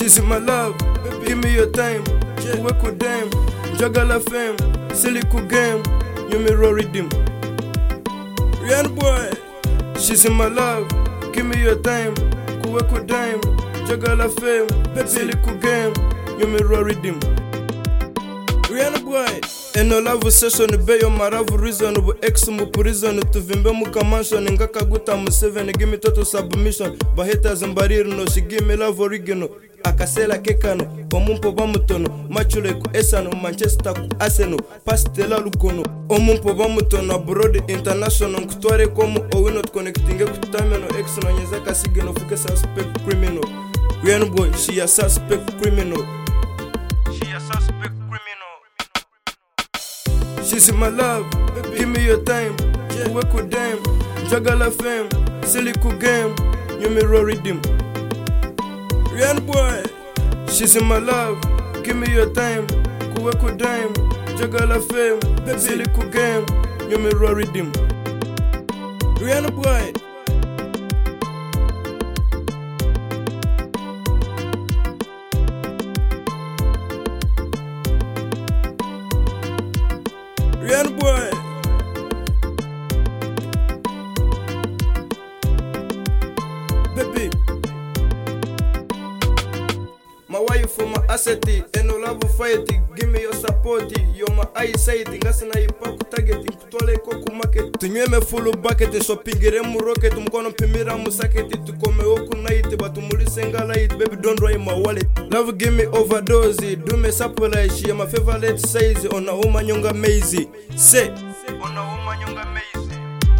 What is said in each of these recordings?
She's in my love, give me your time. Work with them, Jagala fame, silly cool game, you me roll rhythm. Rian boy, she's in my love, give me your time. Work with them, Jagala fame, silly cool game, you me roll rhythm. Rian boy, and no love session, be your maravu reason, ex mu prison, to vimbe mu kamansion, and Gakaguta mu 7, give me total submission. But haters and barrier no, she give me love original. Akasela kekano, omumpo bamutono, machule ku esano, Manchester ku Arsenal, pastela lukono, omumpo bamutono, abroad international, kutware komu, we not connecting kutameno, ex no nyezaka sigeno, fuke suspect criminal. Rian boy, she a suspect criminal. She a suspect criminal. She's in my love, give me your time. Work with them, Jagala fame, silly cool game, you me roll rhythm. Rian boy, she's in my love, give me your time. Work with them, Jagala fame, silly cool game, you me roll rhythm. Rian boy. Rian boy. Baby. My wife for my asset, and no love fight, give me your support, you're my eyesight, ngasina ipaku target, kutwale koku market, tunywe me full bucket, shopping mu rocket, mkono pimira mu socket, tukome oku night, but umulisenga light, baby don't dry my wallet. Love give me overdose, do me supply, she my favorite size, on a woman younger mazy, say, on a woman younger mazy.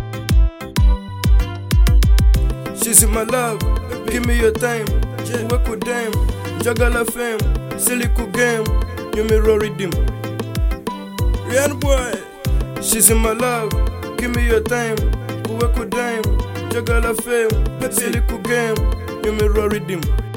She's in my love, give me your time, work with them. Jagala fame, silly cool game, you me roll rhythm. Rian boy, she's in my love, give me your time. Work with them, Jagala fame, silly cool game, you me roll rhythm.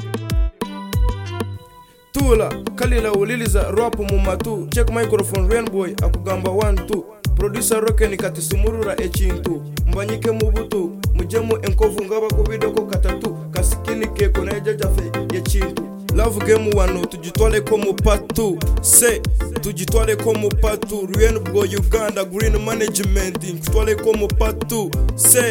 Tula, Kalila uliliza rap mumatu. Check microphone Rian boy, akugamba 1-2. Producer roke ni katisumurura echintu. Mbanyike mubutu, mujemu enkovu ngaba kubido ko katatu. Kasikini keko na ejajafe yechintu. Love game 1, tujitwale komo part 2. Say, tujitwale komo part 2. Rian boy Uganda, green management. Tujitwale komo part 2. Say,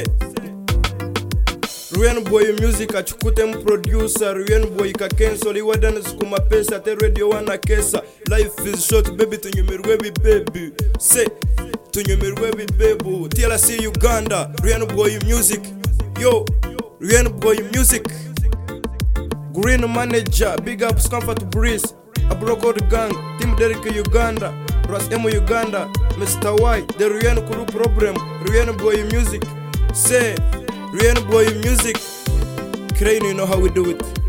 Rian boy music achukute producer. Rian boy kakensoli wadana skuma pesa. Te radio wana kesa. Life is short baby, tunyumirwebi baby. Say, tunyumirwebi baby. TLC Uganda, Rian boy music. Yo, Rian boy music. Green manager, big ups Comfort Breeze, Abrocode gang, Team Derek Uganda, Ras Emo Uganda, Mr. White, the Rian Kuru problem, Rian boy music. Say, Rian boy music. Crane, you know how we do it.